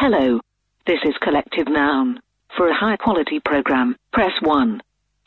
Hello. This is Collective Noun. For a high-quality program, press 1.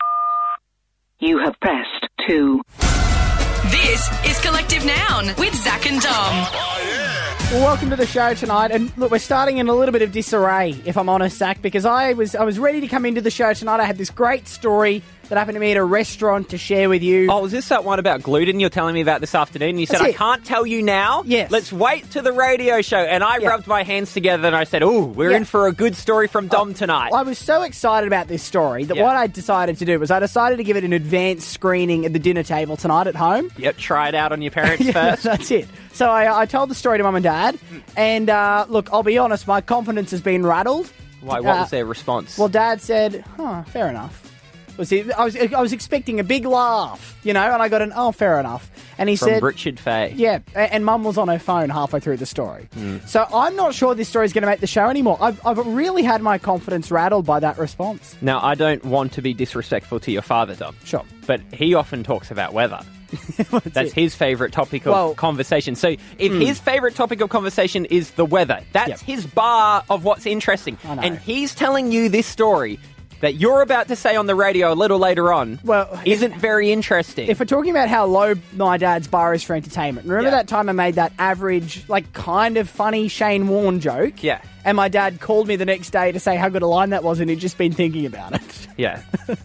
You have pressed 2. This is Collective Noun with Zach and Dom. Well, welcome to the show tonight, and look, we're starting in a little bit of disarray, if I'm honest, Zach, because I was ready to come into the show tonight. I had this great story that happened to me at a restaurant to share with you. Oh, was this that one about gluten you're telling me about this afternoon? You said, I can't tell you now. Yes. Let's wait to the radio show. And I rubbed my hands together and I said, we're in for a good story from Dom tonight. I was so excited about this story that what I decided to do was I decided to give it an advanced screening at the dinner table tonight at home. Yep, try it out on your parents first. That's it. So I told the story to Mum and Dad, and look, I'll be honest, my confidence has been rattled. Why? What was their response? Well, Dad said, fair enough. I was expecting a big laugh, and I got an, fair enough. And he said... From Richard Fay. Yeah, and Mum was on her phone halfway through the story. So I'm not sure this story is going to make the show anymore. I've really had my confidence rattled by that response. Now, I don't want to be disrespectful to your father, Dom. Sure. But he often talks about weather. That's his favourite topic of conversation. So if his favourite topic of conversation is the weather, that's his bar of what's interesting. And he's telling you this story that you're about to say on the radio a little later on isn't very interesting. If we're talking about how low my dad's bar is for entertainment, remember that time I made that average, kind of funny Shane Warne joke? Yeah. And my dad called me the next day to say how good a line that was, and he'd just been thinking about it. Yeah.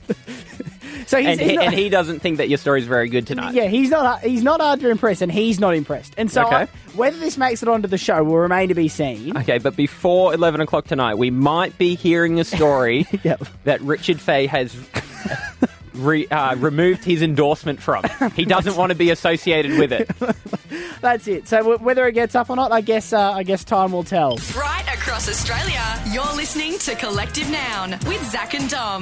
So he doesn't think that your story's very good tonight. Yeah, he's not hard to impress, and he's not impressed. And so whether this makes it onto the show will remain to be seen. Okay, but before 11 o'clock tonight, we might be hearing a story that Richard Fay has removed his endorsement from. He doesn't want to be associated with it. That's it. So whether it gets up or not, I guess time will tell. Right across Australia, you're listening to Collective Noun with Zach and Dom.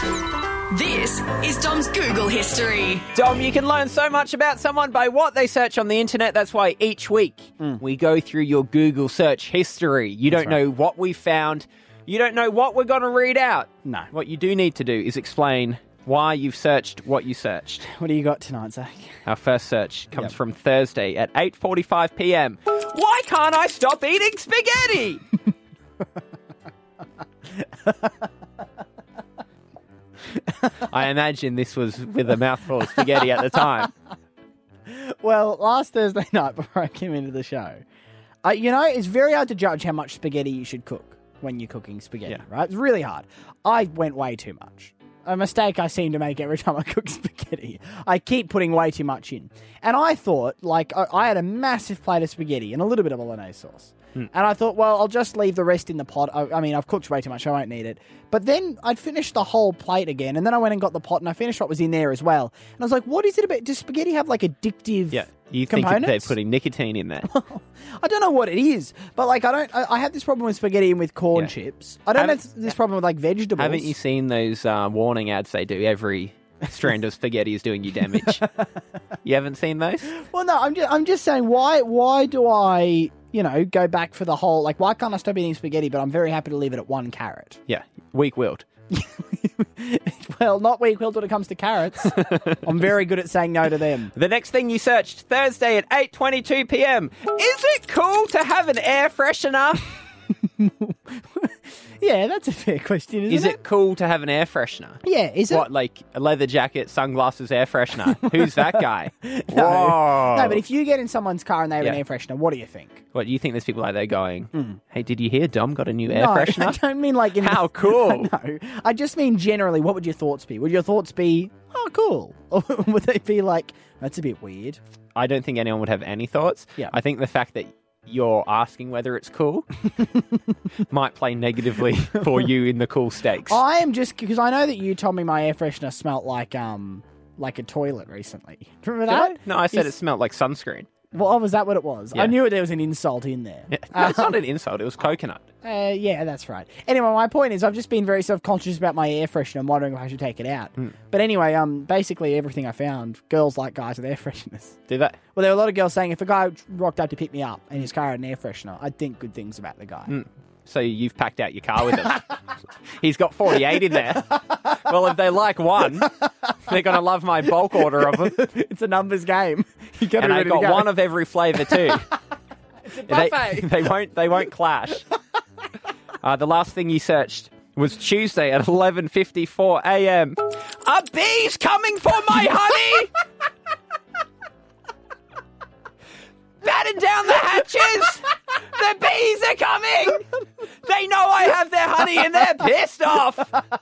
This is Dom's Google history. Dom, you can learn so much about someone by what they search on the internet. That's why each week we go through your Google search history. You don't know what we found. You don't know what we're going to read out. No. What you do need to do is explain why you've searched what you searched. What do you got tonight, Zach? Our first search comes from Thursday at 8:45 p.m. Why can't I stop eating spaghetti? I imagine this was with a mouthful of spaghetti at the time. Well, last Thursday night before I came into the show, it's very hard to judge how much spaghetti you should cook when you're cooking spaghetti, right? It's really hard. I went way too much. A mistake I seem to make every time I cook spaghetti. I keep putting way too much in. And I thought, I had a massive plate of spaghetti and a little bit of bolognese sauce. And I thought, well, I'll just leave the rest in the pot. I mean, I've cooked way too much, I won't need it. But then I'd finished the whole plate again, and then I went and got the pot, and I finished what was in there as well. And I was like, what is it about? Does spaghetti have, addictive you components? think they're putting nicotine in there? I don't know what it is, but, I have this problem with spaghetti and with corn chips. I don't have this problem with, vegetables. Haven't you seen those warning ads they do every strand of spaghetti is doing you damage? You haven't seen those? Well, no, I'm just saying, why do I... go back for the whole, why can't I stop eating spaghetti, but I'm very happy to leave it at 1 carrot? Yeah, weak-willed. Well, not weak-willed when it comes to carrots. I'm very good at saying no to them. The next thing you searched, Thursday at 8:22 p.m. Is it cool to have an air freshener? Yeah, that's a fair question, isn't it? Is it cool to have an air freshener? Yeah, is it? What, a leather jacket, sunglasses, air freshener? Who's that guy? No, but if you get in someone's car and they have an air freshener, what do you think? What, do you think there's people out there going, hey, did you hear Dom got a new air freshener? I don't mean How cool. No, I just mean generally, what would your thoughts be? Would your thoughts be, oh, cool? Or would they be that's a bit weird? I don't think anyone would have any thoughts. Yeah. I think the fact that you're asking whether it's cool might play negatively for you in the cool stakes. I am just, because I know that you told me my air freshener smelt like a toilet recently. Remember that? No, I said it smelled like sunscreen. Well, was that what it was? Yeah. I knew there was an insult in there. Yeah. No, it's not an insult, it was coconut. Yeah, that's right. Anyway, my point is I've just been very self-conscious about my air freshener and wondering if I should take it out. But anyway, basically everything I found, girls like guys with air fresheners. Do that? Well, there were a lot of girls saying if a guy rocked up to pick me up and his car had an air freshener, I'd think good things about the guy. So you've packed out your car with him. He's got 48 in there. Well, if they like one, they're going to love my bulk order of them. It's a numbers game. You got and I've got one of every flavour too. It's a buffet. They won't clash. The last thing you searched was Tuesday at 11:54 a.m. Are bees coming for my honey? Batten down the hatches! The bees are coming! They know I have their honey and they're pissed off!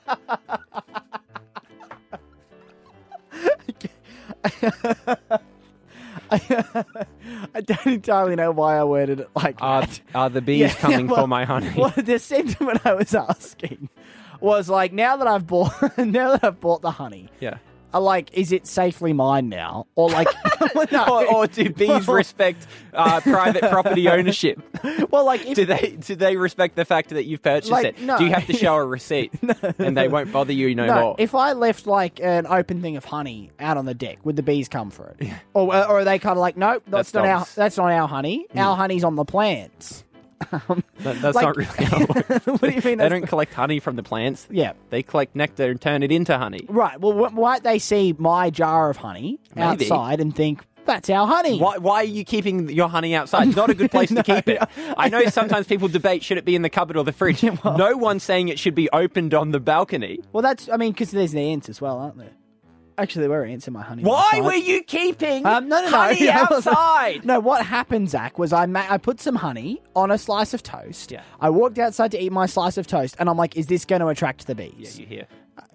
I don't entirely know why I worded it like that. Are the bees coming for my honey? Well, the sentiment I was asking was like, now that I've bought the honey, Yeah. Is it safely mine now? Or like, no. or do bees respect private property ownership? Well, like, do they respect the fact that you've purchased it? No. Do you have to show a receipt and they won't bother you no more? If I left like an open thing of honey out on the deck, would the bees come for it? Or are they kind of like, nope, that's not our honey. Our honey's on the plants. That's not really how it works. What do you mean? They don't collect honey from the plants. Yeah. They collect nectar and turn it into honey. Right. Well, might they see my jar of honey outside and think, that's our honey? Why are you keeping your honey outside? It's not a good place to keep it. I know sometimes people debate, should it be in the cupboard or the fridge? No one's saying it should be opened on the balcony. Well, because there's the ants as well, aren't there? Actually, there were ants in my honey. Why were you keeping honey no. outside? No, what happened, Zach, was I put some honey on a slice of toast. Yeah. I walked outside to eat my slice of toast, and I'm like, is this going to attract the bees? Yeah, you hear.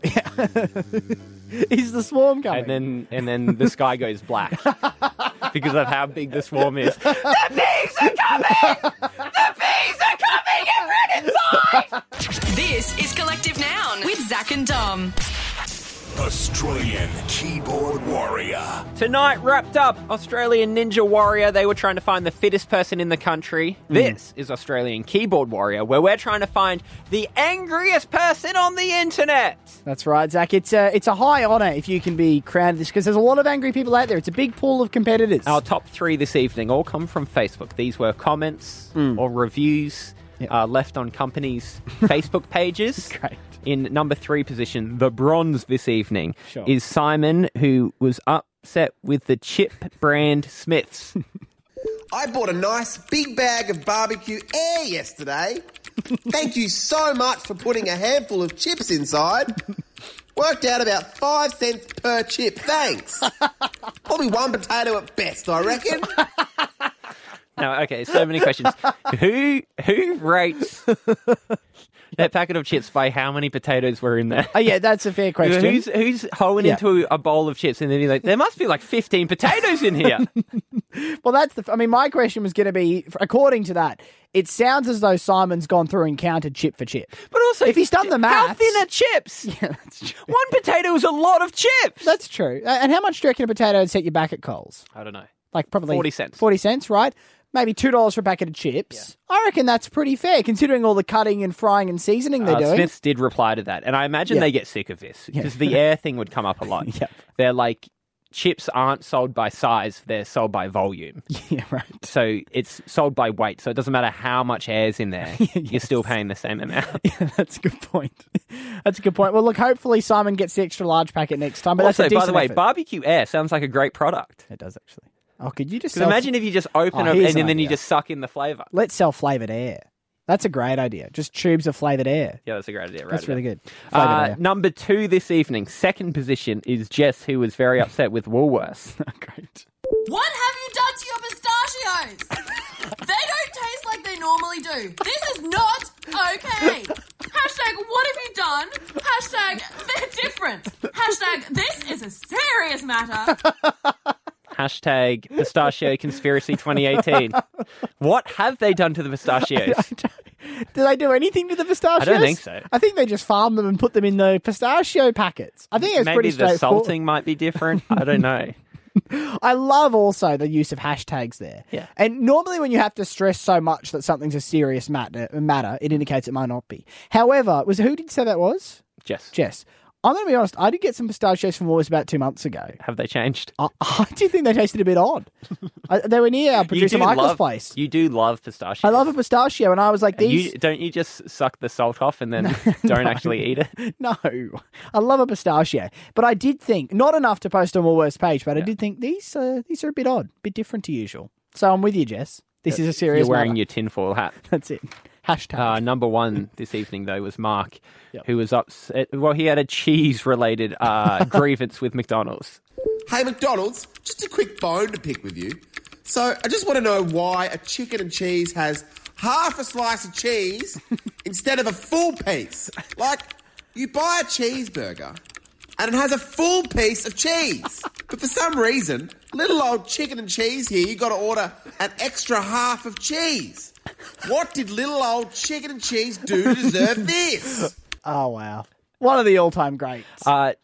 Is the swarm coming? And then the sky goes black because of how big the swarm is. The bees are coming! The bees are coming! Everyone inside! This is Collective Noun with Zach and Dom. Australian Keyboard Warrior. Tonight wrapped up Australian Ninja Warrior. They were trying to find the fittest person in the country. This is Australian Keyboard Warrior, where we're trying to find the angriest person on the internet. That's right, Zach. It's a high honour if you can be crowned this, because there's a lot of angry people out there. It's a big pool of competitors. Our top 3 this evening all come from Facebook. These were comments or reviews left on companies' Facebook pages. Great. In number 3 position, the bronze this evening, is Simon, who was upset with the chip brand Smiths. I bought a nice big bag of barbecue air yesterday. Thank you so much for putting a handful of chips inside. Worked out about 5 cents per chip. Thanks. Probably 1 potato at best, I reckon. Now, okay, so many questions. Who rates that packet of chips by how many potatoes were in there? Oh, yeah, that's a fair question. Who's hoeing into a bowl of chips and then he's like, there must be like 15 potatoes in here. Well, my question was going to be, according to that, it sounds as though Simon's gone through and counted chip for chip. But also, if he's done the maths... How thin are chips? Yeah, that's true. 1 potato is a lot of chips. That's true. And how much do you reckon a potato would set you back at Coles? I don't know. Like probably 40 cents. 40 cents, right? Maybe $2 for a packet of chips. Yeah. I reckon that's pretty fair, considering all the cutting and frying and seasoning they're doing. Smiths did reply to that, and I imagine they get sick of this, because the air thing would come up a lot. Yep. They're like, chips aren't sold by size, they're sold by volume. Yeah, right. So it's sold by weight, so it doesn't matter how much air's in there, you're still paying the same amount. Yeah, that's a good point. That's a good point. Well, look, hopefully Simon gets the extra large packet next time. But also, that's a by the way, effort. barbecue air sounds like a great product. It does, actually. Oh, could you just imagine if you just open it and then you just suck in the flavour. Let's sell flavoured air. That's a great idea. Just tubes of flavoured air. Yeah, that's a great idea. That's really good. Number 2 this evening, second position, is Jess, who was very upset with Woolworths. Great. What have you done to your pistachios? They don't taste like they normally do. This is not okay. Hashtag, what have you done? Hashtag, they're different. Hashtag, this is a serious matter. Hashtag pistachio conspiracy 2018. What have they done to the pistachios? Do they do anything to the pistachios? I don't think so. I think they just farm them and put them in the pistachio packets. I think it's Maybe pretty the straightforward. salting might be different. I don't know. I love also the use of hashtags there. Yeah. And normally when you have to stress so much that something's a serious matter, it indicates it might not be. However, who did you say that was? Jess. I'm going to be honest, I did get some pistachios from Woolworths about 2 months ago. Have they changed? I did think they tasted a bit odd. They were near our producer Michael's place. You do love pistachios. I love a pistachio, and I was like, Don't you just suck the salt off and then don't actually eat it? No. I love a pistachio. But I did think, not enough to post on Woolworths page, but I did think these are a bit odd, a bit different to usual. So I'm with you, Jess. This is a serious You're wearing matter. your tinfoil hat. That's it. Hashtag. Number one this evening, though, was Mark, who was upset. Well, he had a cheese-related grievance with McDonald's. Hey, McDonald's, just a quick bone to pick with you. So I just want to know why a chicken and cheese has half a slice of cheese instead of a full piece. Like, you buy a cheeseburger and it has a full piece of cheese. But for some reason, little old chicken and cheese here, you got to order an extra half of cheese. What did little old chicken and cheese do to deserve this? Oh, wow. One of the all-time greats. Who's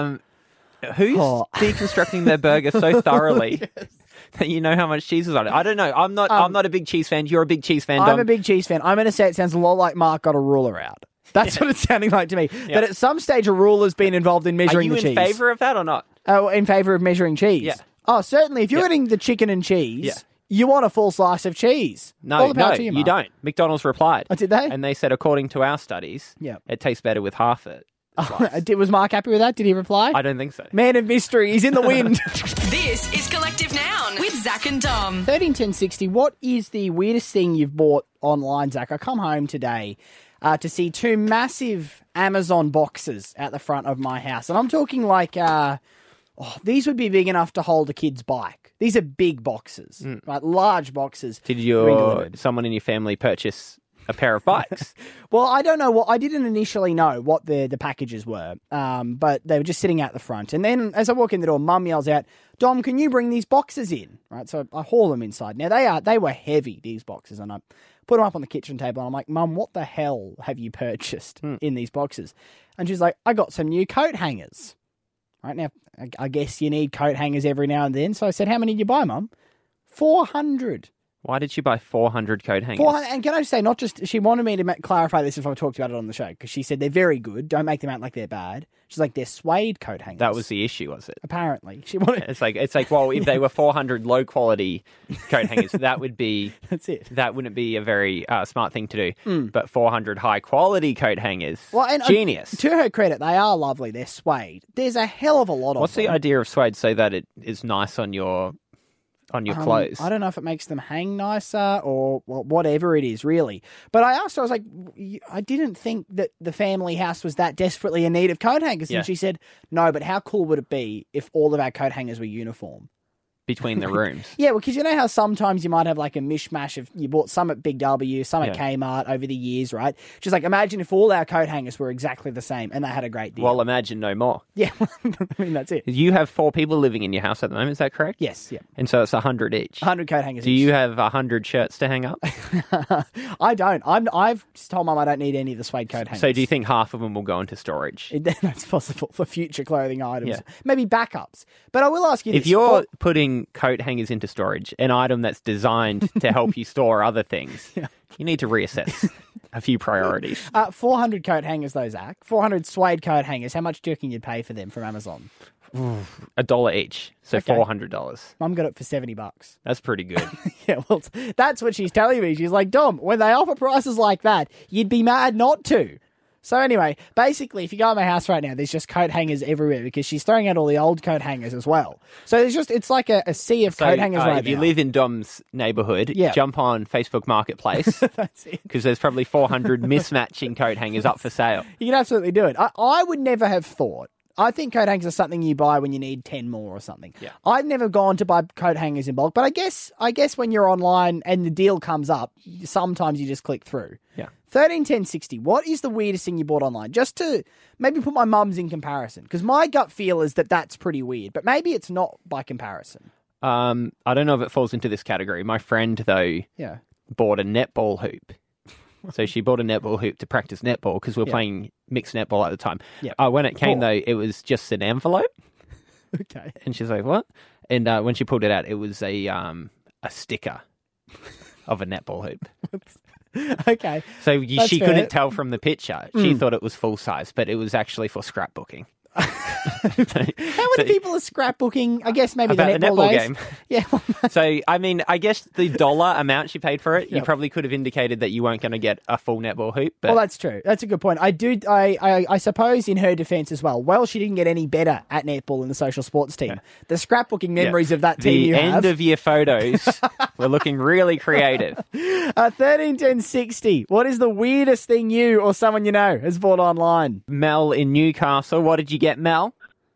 deconstructing their burger so thoroughly that you know how much cheese is on it? I don't know. I'm not a big cheese fan. You're a big cheese fan, Dom. I'm a big cheese fan. I'm going to say it sounds a lot like Mark got a ruler out. That's what it's sounding like to me. That at some stage a ruler's been involved in measuring the cheese. Are you in favour of that or not? Oh, in favour of measuring cheese? Yeah. Oh, certainly. If you're eating the chicken and cheese, you want a full slice of cheese. No, you don't. McDonald's replied. Oh, did they? And they said, according to our studies, it tastes better with half it. Was Mark happy with that? Did he reply? I don't think so. Man of mystery. He's in the wind. This is Collective Noun with Zach and Dom. 131060, what is the weirdest thing you've bought online, Zach? I come home today to see two massive Amazon boxes at the front of my house. And I'm talking like, these would be big enough to hold a kid's bike. These are big boxes, right? Large boxes. Did someone in your family purchase a pair of bikes? Well, I don't know I didn't initially know what the packages were, but they were just sitting out the front. And then as I walk in the door, Mum yells out, "Dom, can you bring these boxes in?" Right, so I haul them inside. Now they were heavy, these boxes, and I put them up on the kitchen table. And I'm like, "Mum, what the hell have you purchased in these boxes?" And she's like, "I got some new coat hangers." Right now, I guess you need coat hangers every now and then. So I said, "How many did you buy, Mum?" 400. Why did she buy 400 coat hangers? 400, and can I say, not just, she wanted me to clarify this if I talked about it on the show, because she said they're very good. Don't make them out like they're bad. She's like, they're suede coat hangers. That was the issue, was it? Apparently. She wanted... It's like, well, if they were 400 low quality coat hangers, that would be... That's it. That wouldn't be a very smart thing to do. But 400 high quality coat hangers, genius. To her credit, they are lovely. They're suede. There's a hell of a lot of them. What's the idea of suede so that it is nice on your clothes? I don't know if it makes them hang nicer or whatever it is, really. But I asked her, I was like, I didn't think that the family house was that desperately in need of coat hangers. And she said, no, but how cool would it be if all of our coat hangers were uniform? Between the rooms. Yeah, well, because you know how sometimes you might have like a mishmash of, you bought some at Big W, some at Kmart over the years, right? Just like, imagine if all our coat hangers were exactly the same and they had a great deal. Well, imagine no more. Yeah, I mean, that's it. You have 4 people living in your house at the moment, is that correct? Yes, yeah. And so it's 100 each. 100 coat hangers Do each. you have 100 shirts to hang up? I don't. I've told Mum I don't need any of the suede coat hangers. So do you think half of them will go into storage? That's possible for future clothing items. Yeah. Maybe backups. But I will ask you this. If you're putting coat hangers into storage, an item that's designed to help you store other things, you need to reassess a few priorities. 400 coat hangers, though, Zach. 400 suede coat hangers. How much do you reckon you'd pay for them from Amazon? $1 each, so $400. Mum got it for $70. That's pretty good. Yeah, well, that's what she's telling me. She's like, Dom, when they offer prices like that, you'd be mad not to. So anyway, basically, if you go in my house right now, there's just coat hangers everywhere because she's throwing out all the old coat hangers as well. So it's like a sea of coat hangers right now. If you live in Dom's neighbourhood, jump on Facebook Marketplace. That's it. Because there's probably 400 mismatching coat hangers up for sale. You can absolutely do it. I would never have thought. I think coat hangers are something you buy when you need 10 more or something. Yeah. I've never gone to buy coat hangers in bulk, but I guess when you're online and the deal comes up, sometimes you just click through. Yeah. 131060, what is the weirdest thing you bought online? Just to maybe put my mum's in comparison, because my gut feel is that that's pretty weird, but maybe it's not by comparison. I don't know if it falls into this category. My friend, though, bought a netball hoop. So she bought a netball hoop to practice netball because we were playing mixed netball at the time. Yep. When it came, though, it was just an envelope. Okay. And she's like, what? And when she pulled it out, it was a sticker of a netball hoop. Okay. So she couldn't tell from the picture. She thought it was full size, but it was actually for scrapbooking. How many people are scrapbooking? I guess maybe the about the netball netball days. game. Yeah. So, I mean, I guess the dollar amount she paid for it, you probably could have indicated that you weren't going to get a full netball hoop. But Well, that's true. That's a good point. I suppose in her defence as well, she didn't get any better at netball in the social sports team. The scrapbooking memories of that team you have. The end-of-year photos were looking really creative. 131060. What is the weirdest thing you or someone you know has bought online? Mel in Newcastle. What did you get, Mel?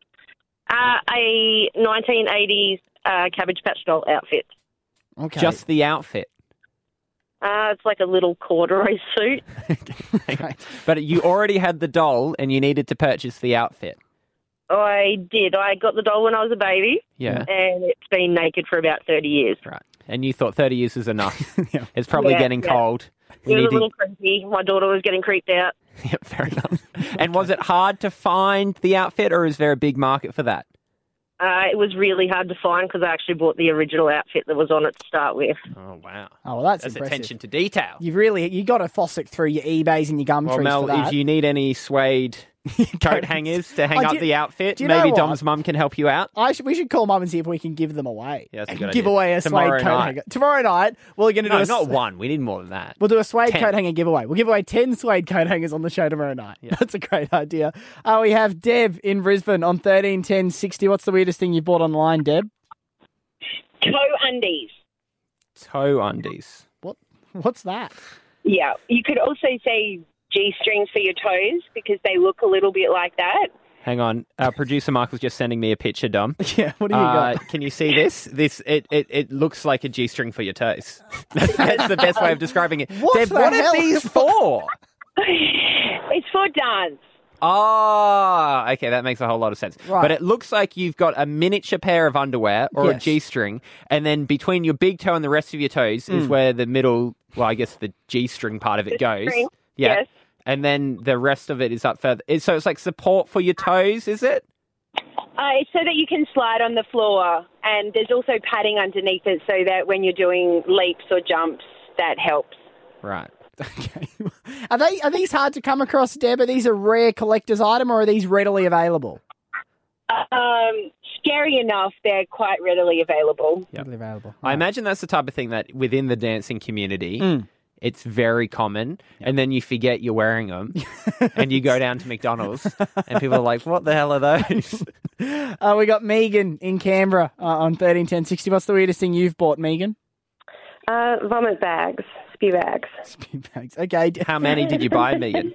A 1980s Cabbage Patch Doll outfit. Okay. Just the outfit. It's like a little corduroy suit. Right. But you already had the doll and you needed to purchase the outfit. I did. I got the doll when I was a baby. Yeah. And it's been naked for about 30 years. Right. And you thought 30 years is enough. Yeah. It's probably getting cold. It was a little creepy. My daughter was getting creeped out. Yep, fair enough. And was it hard to find the outfit, or is there a big market for that? It was really hard to find because I actually bought the original outfit that was on it to start with. Oh, wow. Oh, well, that's impressive. Attention to detail. You got to fossick through your eBays and your Gumtrees Well, Mel, for that. if you need any suede coat hangers to hang up the outfit, do you know maybe what? Dom's mum can help you out. We should call Mum and see if we can give them away. Yeah, that's a good Give idea. away a Tomorrow suede coat night. hanger. Tomorrow night, we're going to do No, not one. We need more than that. We'll do a suede 10. coat hanger giveaway. We'll give away 10 suede coat hangers on the show tomorrow night. Yeah. That's a great idea. We have Deb in Brisbane on 131060. What's the weirdest thing you've bought online, Deb? Toe undies. Toe undies. What's that? Yeah. You could also say G-strings for your toes because they look a little bit like that. Hang on. Producer Michael's just sending me a picture, Dom. Yeah, what do you got? Can you see this? It looks like a G-string for your toes. That's the best way of describing it. Deb, what are these for? It's for dance. Oh, okay, that makes a whole lot of sense. Right. But it looks like you've got a miniature pair of underwear or a Yes. G-string, and then between your big toe and the rest of your toes is where the middle, well, I guess the G-string part of it goes. String. Yeah. Yes. And then the rest of it is up further. So it's like support for your toes, is it? It's so that you can slide on the floor, and there's also padding underneath it so that when you're doing leaps or jumps, that helps. Right. Okay. Are these hard to come across, Deb? Are these a rare collector's item or are these readily available? Scary enough, they're quite readily available. Yep. Readily available. I imagine that's the type of thing that within the dancing community, it's very common, and then you forget you're wearing them, and you go down to McDonald's, and people are like, what the hell are those? We got Megan in Canberra on 131060. What's the weirdest thing you've bought, Megan? Vomit bags, spew bags. Spew bags. Okay. How many did you buy, Megan?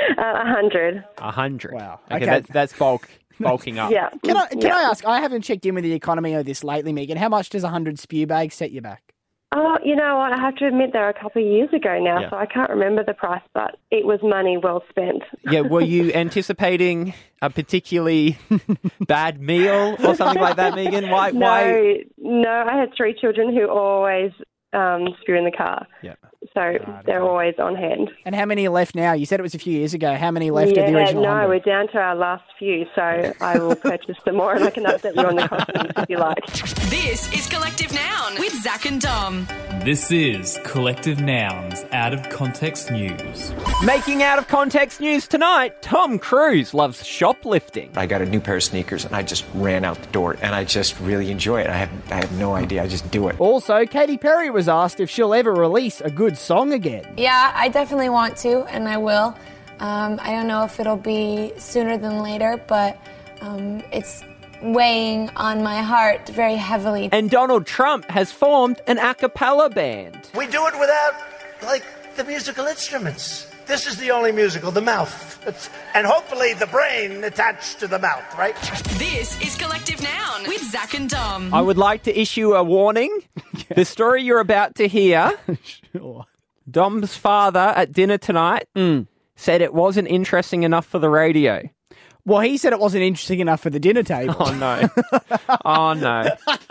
100. 100. Wow. Okay, Okay. that's bulking up. Yeah. Can I ask, I haven't checked in with the economy of this lately, Megan. How much does 100 spew bags set you back? Oh, you know what? I have to admit they're a couple of years ago now, Yeah. so I can't remember the price, but it was money well spent. Yeah, were you anticipating a particularly bad meal or something like that, Megan? Why? No, I had 3 children who always spew in the car. Yeah. So they're always on hand. And how many are left now? You said it was a few years ago. How many left of the original no, 100? we're down to our last few, so I will purchase some more and I can update you on the costumes if you like. This is Collective Noun with Zach and Dom. This is Collective Nouns Out of Context News. Making out of context news tonight, Tom Cruise loves shoplifting. I got a new pair of sneakers and I just ran out the door and I just really enjoy it. I have no idea. I just do it. Also, Katy Perry was asked if she'll ever release a good song again. Yeah, I definitely want to, and I will. I don't know if it'll be sooner than later, but it's weighing on my heart very heavily. And Donald Trump has formed an a cappella band. We do it without, the musical instruments. This is the only musical, the mouth. And hopefully the brain attached to the mouth, right? This is Collective Noun with Zach and Dom. I would like to issue a warning. The story you're about to hear, Sure. Dom's father at dinner tonight said it wasn't interesting enough for the radio. Well, he said it wasn't interesting enough for the dinner table. Oh, no. Oh, no.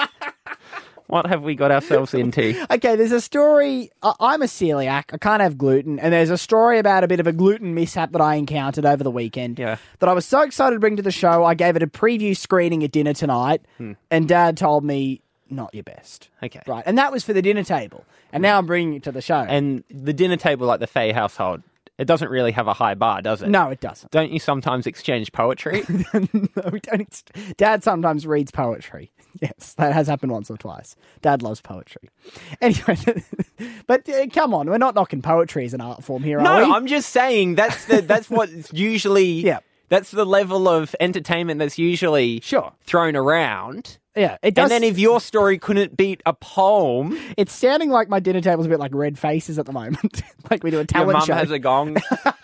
What have we got ourselves into? Okay, there's a story. I'm a celiac. I can't have gluten. And there's a story about a bit of a gluten mishap that I encountered over the weekend that I was so excited to bring to the show. I gave it a preview screening at dinner tonight, and Dad told me, not your best. Okay. Right. And that was for the dinner table. And now I'm bringing it to the show. And the dinner table, like the Faye household, It doesn't really have a high bar, does it? No, it doesn't. Don't you sometimes exchange poetry? No, we don't. Dad sometimes reads poetry. Yes, that has happened once or twice. Dad loves poetry. Anyway, but come on, we're not knocking poetry as an art form here, are we? No, I'm just saying that's what's usually... Yeah. That's the level of entertainment that's usually thrown around. Yeah, it does. And then if your story couldn't beat a poem... It's sounding like my dinner table's a bit like Red Faces at the moment. Like we do a talent show. Your mum has a gong.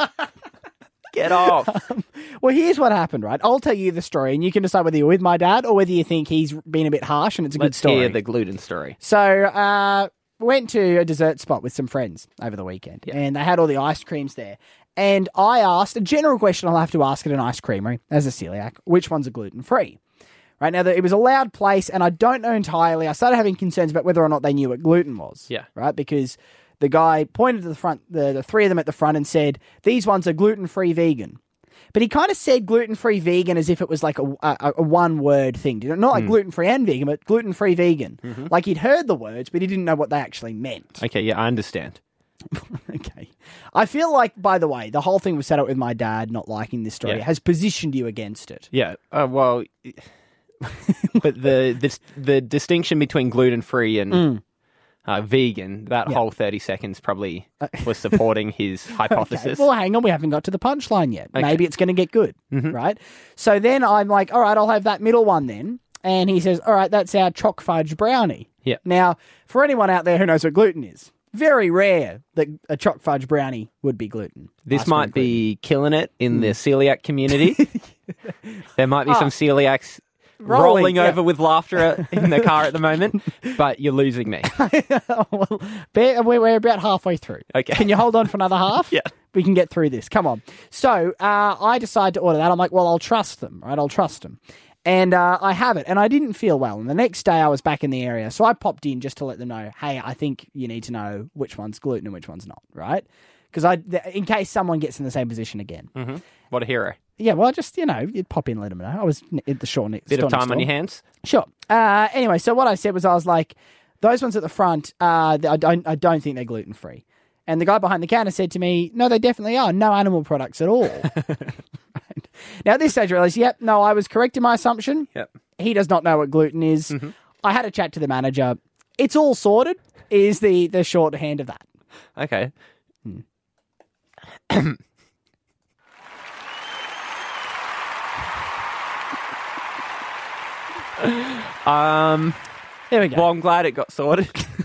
Get off. Well, here's what happened, right? I'll tell you the story, and you can decide whether you're with my dad or whether you think he's been a bit harsh and it's a good story. Let's hear the gluten story. So, went to a dessert spot with some friends over the weekend, and they had all the ice creams there. And I asked, a general question I'll have to ask at an ice creamery, as a celiac, which ones are gluten-free? Right now, it was a loud place, and I don't know entirely. I started having concerns about whether or not they knew what gluten was. Yeah. Right? Because the guy pointed to the front, the three of them at the front, and said, these ones are gluten-free vegan. But he kind of said gluten-free vegan as if it was like a one-word thing. Not like gluten-free and vegan, but gluten-free vegan. Mm-hmm. Like he'd heard the words, but he didn't know what they actually meant. Okay, yeah, I understand. Okay. I feel like, by the way, the whole thing was set up with my dad not liking this story has positioned you against it. Yeah, well... but the distinction between gluten-free and vegan, that whole 30 seconds probably was supporting his hypothesis. Okay. Well, hang on, we haven't got to the punchline yet. Okay. Maybe it's going to get good, right? So then I'm like, all right, I'll have that middle one then. And he says, all right, that's our choc fudge brownie. Yeah. Now, for anyone out there who knows what gluten is, very rare that a choc fudge brownie would be gluten. This might be killing it in the celiac community. There might be some celiacs rolling over with laughter in the car at the moment, but you're losing me. Well, we're about halfway through. Okay. Can you hold on for another half? Yeah. We can get through this. Come on. So I decide to order that. I'm like, well, I'll trust them, right? I'll trust them. And I have it, and I didn't feel well. And the next day I was back in the area, so I popped in just to let them know, hey, I think you need to know which one's gluten and which one's not, right? Because in case someone gets in the same position again. Mm-hmm. What a hero. Yeah, well, just, you'd pop in and let them know. I was at the store next door. Bit of time on your hands? Sure. Anyway, so what I said was, I was like, those ones at the front, I don't think they're gluten-free. And the guy behind the counter said to me, no, they definitely are. No animal products at all. Right. Now, at this stage, I realised, I was correct in my assumption. Yep. He does not know what gluten is. Mm-hmm. I had a chat to the manager. It's all sorted, is the shorthand of that. Okay. There we go. Well, I'm glad it got sorted.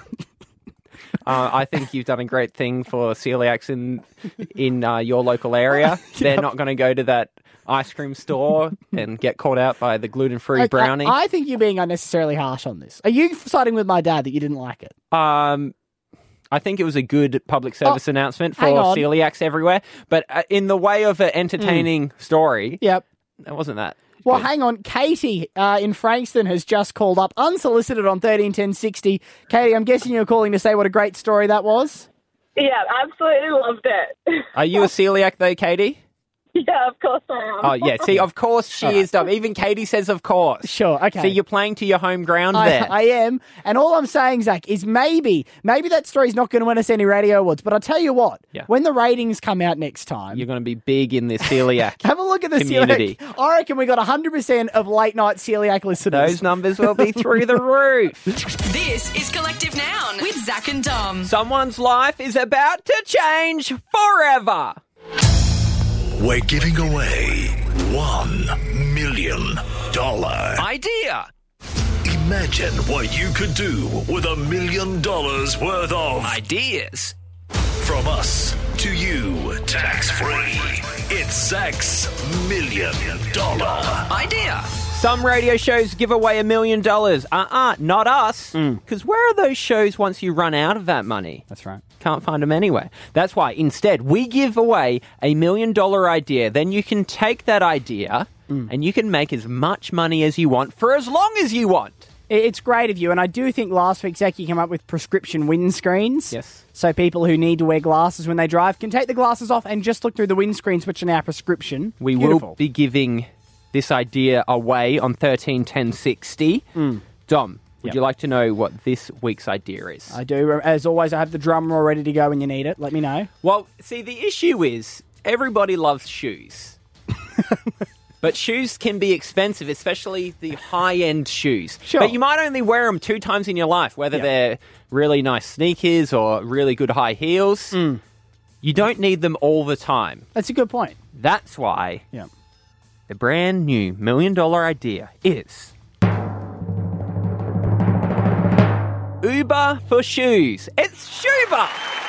I think you've done a great thing for celiacs in your local area. They're not going to go to that ice cream store and get caught out by the gluten-free brownie. I think you're being unnecessarily harsh on this. Are you siding with my dad that you didn't like it? I think it was a good public service announcement for celiacs everywhere. But in the way of an entertaining story, it wasn't that. Well, hang on. Katie in Frankston has just called up unsolicited on 131060. Katie, I'm guessing you're calling to say what a great story that was? Yeah, absolutely loved it. Are you a celiac though, Katie? Yeah, of course I am. Oh, yeah. See, of course she is dumb. Even Katie says of course. Sure, okay. See, you're playing to your home ground there. I am. And all I'm saying, Zach, is maybe that story's not going to win us any radio awards. But I'll tell you what, when the ratings come out next time... You're going to be big in the celiac Have a look at the community. Celiac. I reckon we got 100% of late-night celiac listeners. Those numbers will be through the roof. This is Collective Noun with Zach and Dom. Someone's life is about to change forever. We're giving away $1 million idea. Imagine what you could do with $1 million worth of ideas. From us to you, tax-free. It's Zach's $1 million idea. Some radio shows give away $1 million. Not us. Because where are those shows once you run out of that money? That's right. Can't find them anywhere. That's why, instead, we give away $1 million idea. Then you can take that idea and you can make as much money as you want for as long as you want. It's great of you, and I do think last week, Zach, you came up with prescription windscreens. Yes. So people who need to wear glasses when they drive can take the glasses off and just look through the windscreens, which are now prescription. We will be giving this idea away on 131060. Dom, Would you like to know what this week's idea is? I do. As always, I have the drum roll ready to go when you need it. Let me know. Well, see, the issue is everybody loves shoes. But shoes can be expensive, especially the high-end shoes. Sure. But you might only wear them 2 times in your life, whether they're really nice sneakers or really good high heels. You don't need them all the time. That's a good point. That's why the brand new $1 million idea is Uber for shoes. It's Shuba!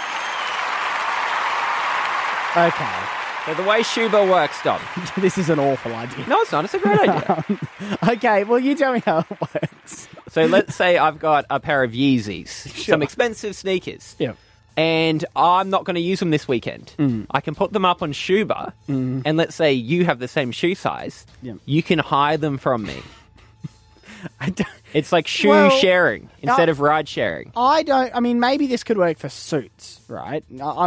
Okay. So the way Shuba works, Dom. This is an awful idea. No, it's not. It's a great idea. Okay, well, you tell me how it works. So let's say I've got a pair of Yeezys, some expensive sneakers. Yeah. And I'm not going to use them this weekend. I can put them up on Shuba, and let's say you have the same shoe size. You can hire them from me. It's like shoe sharing instead of ride sharing. I mean, maybe this could work for suits, right?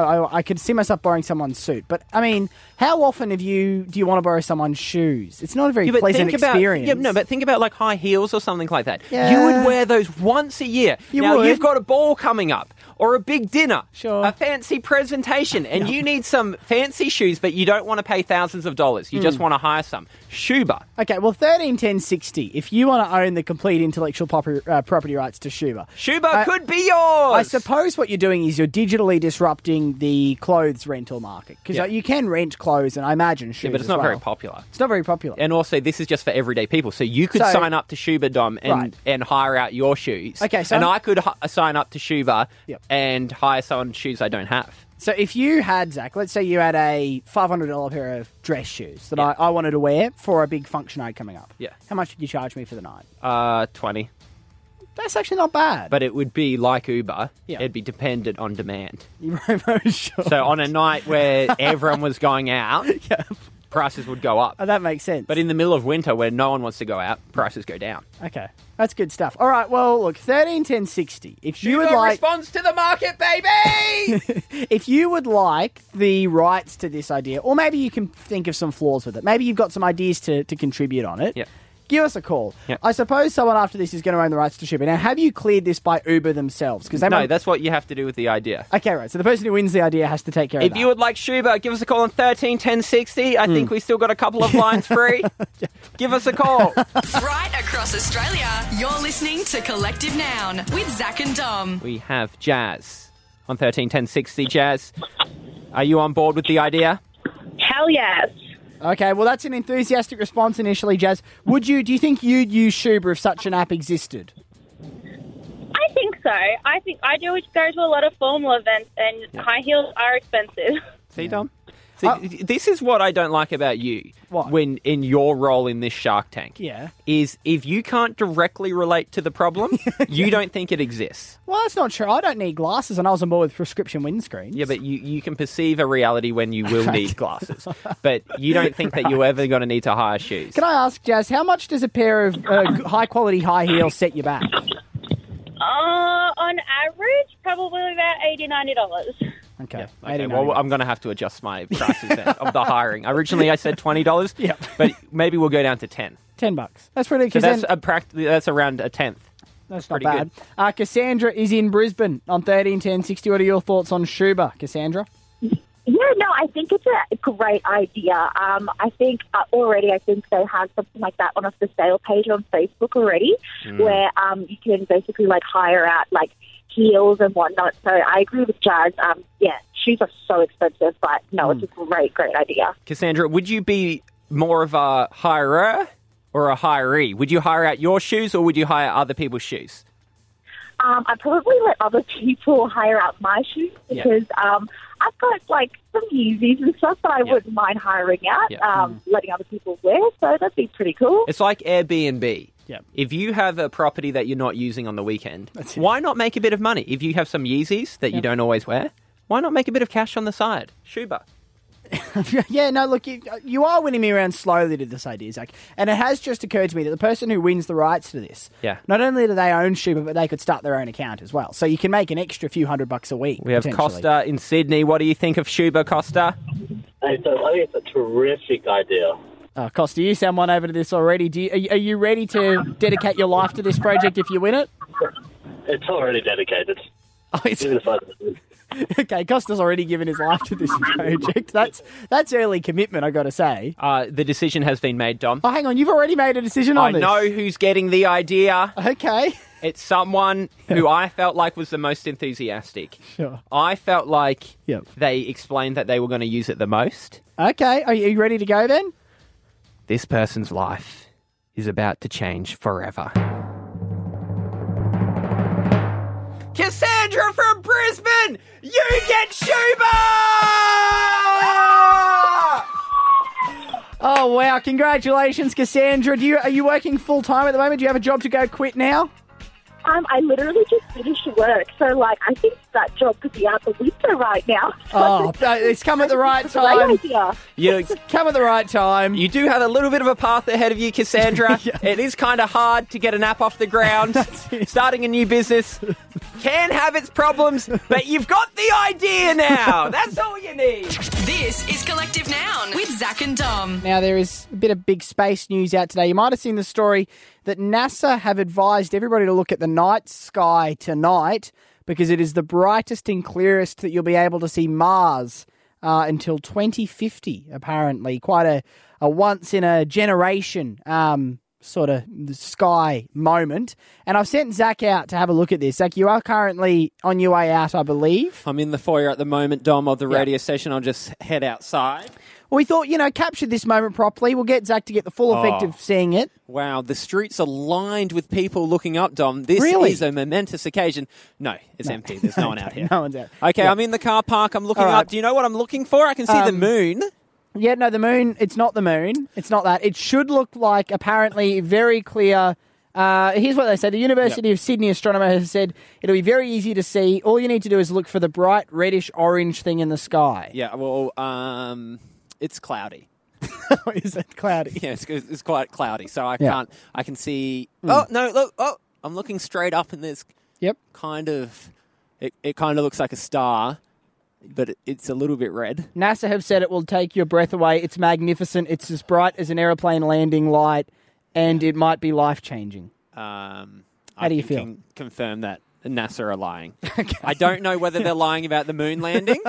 I could see myself borrowing someone's suit. But, I mean, how often do you want to borrow someone's shoes? It's not a very pleasant experience. But think about like high heels or something like that. Yeah. You would wear those once a year. Now, you've got a ball coming up or a big dinner, Sure. a fancy presentation, and you need some fancy shoes, but you don't want to pay thousands of dollars. You just want to hire some. Shuba. Okay, well, 131060, if you want to own the complete intellectual property rights to Shuba. Shuba could be yours! I suppose what you're doing is you're digitally disrupting the clothes rental market. Because you can rent clothes, and I imagine shoes. Yeah, but it's not very popular. It's not very popular. And also, this is just for everyday people. So you could sign up to Shuba, Dom, and hire out your shoes. Okay, so and I could sign up to Shuba Yep. and hire someone's shoes I don't have. So if you had, Zach, let's say you had a $500 pair of dress shoes that I wanted to wear for a big function I had coming up. Yeah. How much would you charge me for the night? 20. That's actually not bad. But it would be like Uber. Yeah. It'd be dependent on demand. You're very sure. So on a night where everyone was going out, prices would go up. Oh, that makes sense. But in the middle of winter where no one wants to go out, prices go down. Okay. That's good stuff. All right, well, look, 131060. If you would like response to the market, baby! if you would like the rights to this idea, or maybe you can think of some flaws with it. Maybe you've got some ideas to contribute on it. Yeah. Give us a call. Yep. I suppose someone after this is going to own the rights to Shuba. Now, have you cleared this by Uber themselves? Because that's what you have to do with the idea. Okay, right. So the person who wins the idea has to take care of that. If you would like Shuba, give us a call on 131060. I think we still got a couple of lines free. Give us a call. Right across Australia, you're listening to Collective Noun with Zach and Dom. We have Jazz on 131060. Jazz, are you on board with the idea? Hell yes. Okay, well, that's an enthusiastic response initially, Jazz. Do you think you'd use Shuba if such an app existed? I think so. I think I do go to a lot of formal events, and high heels are expensive. See, Dom? This is what I don't like about you. What? When in your role in this Shark Tank. Yeah. Is if you can't directly relate to the problem, you don't think it exists. Well, that's not true. I don't need glasses, and I was on board with prescription windscreens. Yeah, but you can perceive a reality when you will need glasses. But you don't think that you're ever going to need to hire shoes. Can I ask, Jazz, how much does a pair of high-quality high heels set you back? On average, probably about $80, $90. Okay. Okay, well, I'm going to have to adjust my prices then of the hiring. Originally, I said $20, but maybe we'll go down to $10. $10. That's pretty good. So that's around a tenth. That's not bad. Cassandra is in Brisbane on 131060. What are your thoughts on Shuba, Cassandra? Yeah, no, I think it's a great idea. I think they have something like that on a for sale page on Facebook already, where you can basically hire out heels and whatnot. So I agree with Jazz. Shoes are so expensive, but no, it's a great idea. Cassandra, would you be more of a hirer or a hiree? Would you hire out your shoes or would you hire other people's shoes? I'd probably let other people hire out my shoes because I've got some Yeezys and stuff that I wouldn't mind hiring out, letting other people wear. So that'd be pretty cool. It's like Airbnb. Yep. If you have a property that you're not using on the weekend, why not make a bit of money? If you have some Yeezys that you don't always wear, why not make a bit of cash on the side? Shuba. Yeah, no, look, you are winning me around slowly to this idea, Zach. And it has just occurred to me that the person who wins the rights to this, not only do they own Shuba, but they could start their own account as well. So you can make an extra few $100 a week. We have Costa in Sydney. What do you think of Shuba, Costa? I think it's a terrific idea. Costa, you sound won over to this already. Are you ready to dedicate your life to this project if you win it? It's already dedicated. Oh, okay, Costa's already given his life to this project. That's early commitment, I got to say. The decision has been made, Dom. Oh, hang on, you've already made a decision on this. I know who's getting the idea. Okay. It's someone who I felt like was the most enthusiastic. Sure. I felt like they explained that they were going to use it the most. Okay, are you ready to go then? This person's life is about to change forever. Cassandra from Brisbane! You get Schuba! Oh, wow. Congratulations, Cassandra. Are you working full-time at the moment? Do you have a job to go quit now? I literally just finished work, so, I think that job could be out the window right now. Oh, it's come at the right time. It's come at the right time. You do have a little bit of a path ahead of you, Cassandra. Yes. It is kind of hard to get an app off the ground. Starting a new business can have its problems, but you've got the idea now. That's all you need. This is Collective Noun with Zach and Dom. Now, there is a bit of big space news out today. You might have seen the story that NASA have advised everybody to look at the night sky tonight because it is the brightest and clearest that you'll be able to see Mars until 2050, apparently. Quite a once-in-a-generation sort of sky moment. And I've sent Zach out to have a look at this. Zach, you are currently on your way out, I believe. I'm in the foyer at the moment, Dom, of the radio station. I'll just head outside. Well, we thought, capture this moment properly. We'll get Zach to get the full effect of seeing it. Wow, the streets are lined with people looking up, Dom. This is a momentous occasion. No, it's empty. There's no one out here. No one's out. Okay, I'm in the car park. I'm looking up. Do you know what I'm looking for? I can see the moon. Yeah, no, the moon. It's not the moon. It's not that. It should look like, apparently, very clear. Here's what they said. The University of Sydney astronomer has said it'll be very easy to see. All you need to do is look for the bright reddish-orange thing in the sky. Yeah, well, it's cloudy. Is it cloudy? Yeah, it's quite cloudy, so I can't. I can see. Oh no! Look! Oh, I'm looking straight up, and there's kind of. It kind of looks like a star, but it's a little bit red. NASA have said it will take your breath away. It's magnificent. It's as bright as an aeroplane landing light, and it might be life changing. How do you feel? Can confirm that NASA are lying. Okay. I don't know whether they're lying about the moon landing.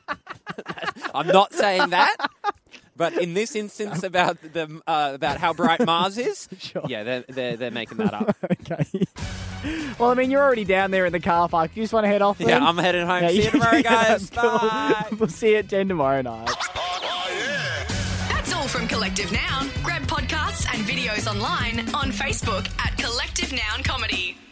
I'm not saying that. But in this instance, about how bright Mars is, they're making that up. Okay. Well, I mean, you're already down there in the car park. You just want to head off then? Yeah, I'm heading home. See you tomorrow, guys. Bye. Cool. We'll see you at 10 tomorrow night. That's all from Collective Noun. Grab podcasts and videos online on Facebook at Collective Noun Comedy.